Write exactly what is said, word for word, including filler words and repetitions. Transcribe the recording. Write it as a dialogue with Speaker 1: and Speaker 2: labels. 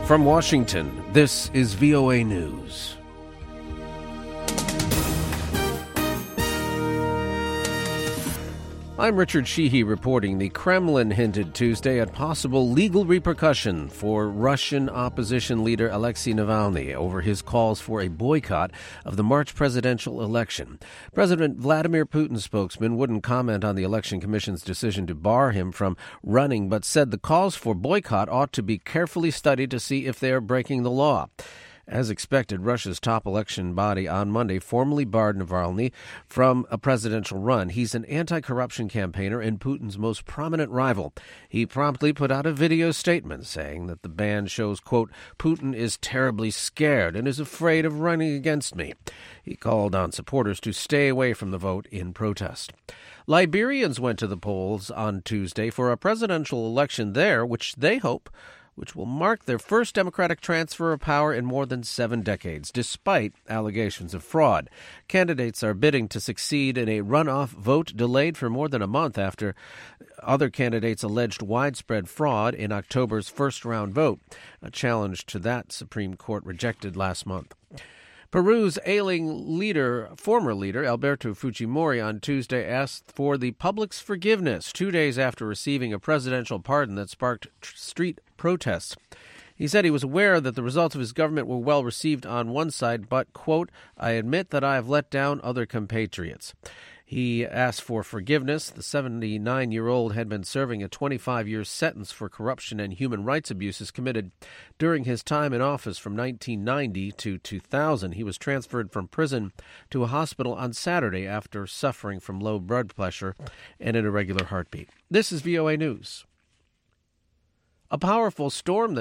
Speaker 1: From Washington, this is V O A News. I'm Richard Sheehy reporting. The Kremlin hinted Tuesday at possible legal repercussion for Russian opposition leader Alexei Navalny over his calls for a boycott of the March presidential election. President Vladimir Putin's spokesman wouldn't comment on the Election Commission's decision to bar him from running, but said the calls for boycott ought to be carefully studied to see if they are breaking the law. As expected, Russia's top election body on Monday formally barred Navalny from a presidential run. He's an anti-corruption campaigner and Putin's most prominent rival. He promptly put out a video statement saying that the ban shows, quote, Putin is terribly scared and is afraid of running against me. He called on supporters to stay away from the vote in protest. Liberians went to the polls on Tuesday for a presidential election there, which they hope which will mark their first democratic transfer of power in more than seven decades, despite allegations of fraud. Candidates are bidding to succeed in a runoff vote delayed for more than a month after other candidates alleged widespread fraud in October's first-round vote. A challenge to that Supreme Court rejected last month. Peru's ailing leader, former leader Alberto Fujimori, on Tuesday asked for the public's forgiveness two days after receiving a presidential pardon that sparked tr- street protests. He said he was aware that the results of his government were well received on one side, but, quote, I admit that I have let down other compatriots. He asked for forgiveness. The seventy-nine-year-old had been serving a twenty-five-year sentence for corruption and human rights abuses committed during his time in office from nineteen ninety to two thousand. He was transferred from prison to a hospital on Saturday after suffering from low blood pressure and an irregular heartbeat. This is V O A News. A powerful storm that